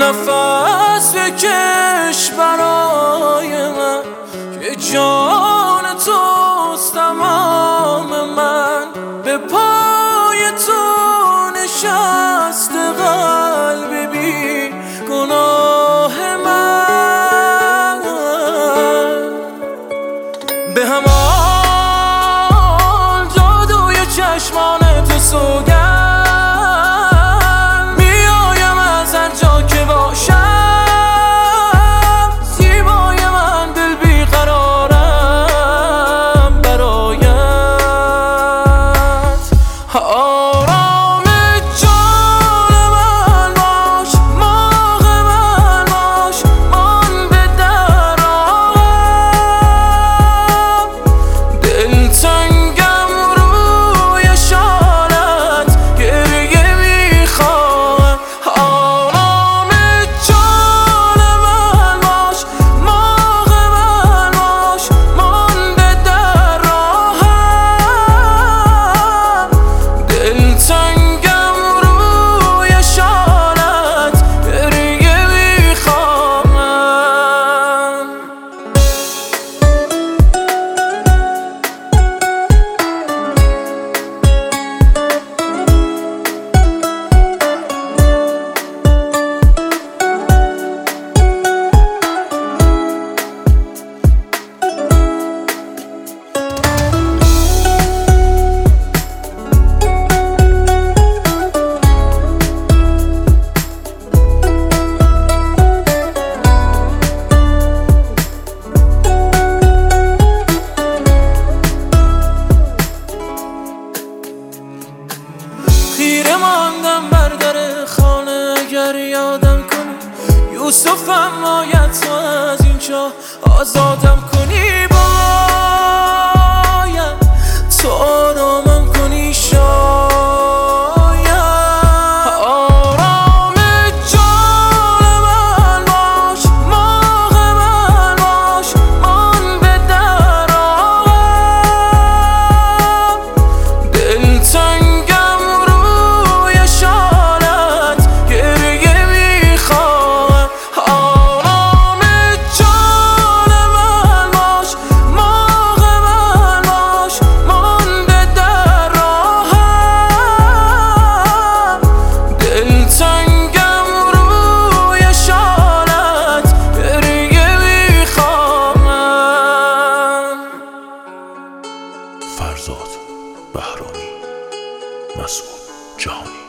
نفس بکش برای من که جان توست تمام من. به پای تو نشست قلب بی گناه من. به همان جادوی چشمان تو سوگند میایم از هر جا که باشم. زیبای من دل بیقرارم برایت. آرام جان من باش، ماه من باش، من به در راهم. دلتنگم روی شالت گریه میخواهم. آرام جان من باش، ماه من باش، من به در راهم. دلتنگم روی شالت گریه میخواهم. خیره ماندم بر در خانه اگر یادم کنی. یوسفم باید تو از این چاه آزادم کنی. باید تو آرامم کنی شاید. آرام جان من باش، ماه من باش، من به در راهم. دلتنگم روی شالت گریه میخواهم. آرام جان من باش، ماه من باش، من به در راهم. دلتنگم روی شالت گریه میخواهم. فرزاد بهرامی، مسعود جهانی.